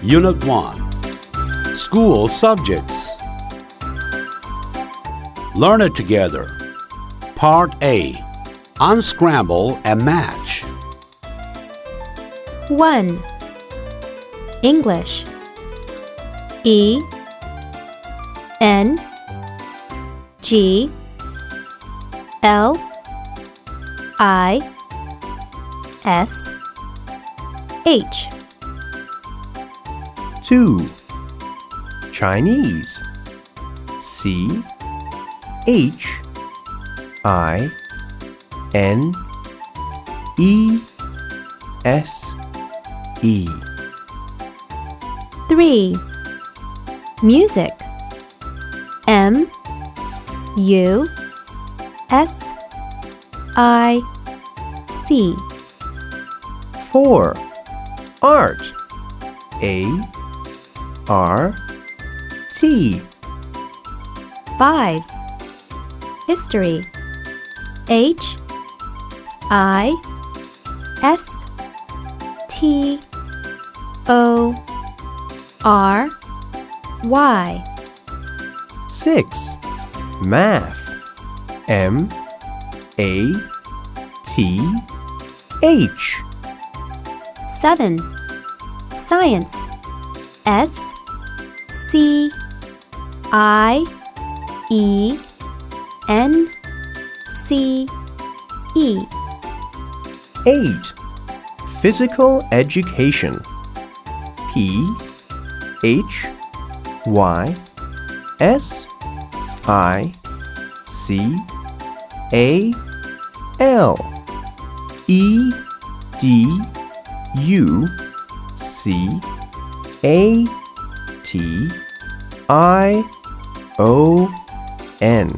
Unit 1. School Subjects. Learn it together. Part A. Unscramble and match. 1. English. E N G L I S H. 2. Chinese. C H I N E S E. 3. Music. M U S I C. 4. Art. A R T. 5. History. H I S T O R Y. 6. Math. M A T H. 7. Science. S C I E N C E. 8. Physical education. P H Y S I C A L E D U C A T I O N.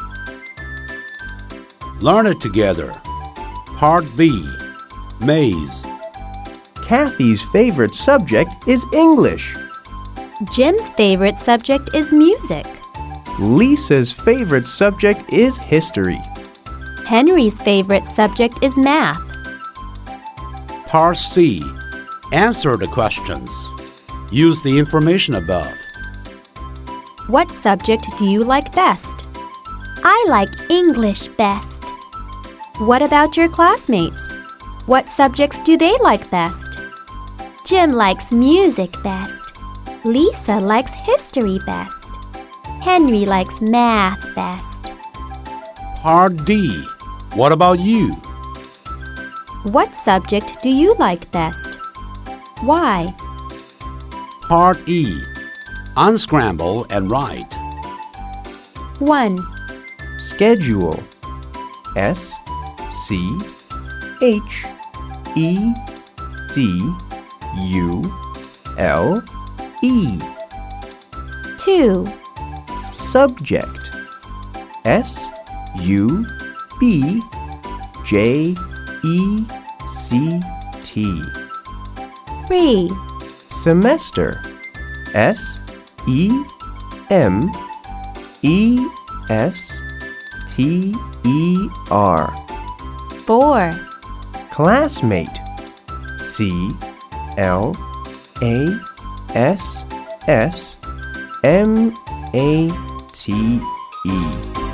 Learn it together. Part B. Maze. Kathy's favorite subject is English. Jim's favorite subject is music. Lisa's favorite subject is history. Henry's favorite subject is math. Part C. Answer the questions. Use the information above. What subject do you like best? I like English best. What about your classmates? What subjects do they like best? Jim likes music best. Lisa likes history best. Henry likes math best. Part D. What about you? What subject do you like best? Why? Part E. Unscramble and write. 1. Schedule. S C H E D U L E. 2. Subject. S U B J E C T. 3. Semester. S E M E S T E R. 4. Classmate. C L A S S M A T E.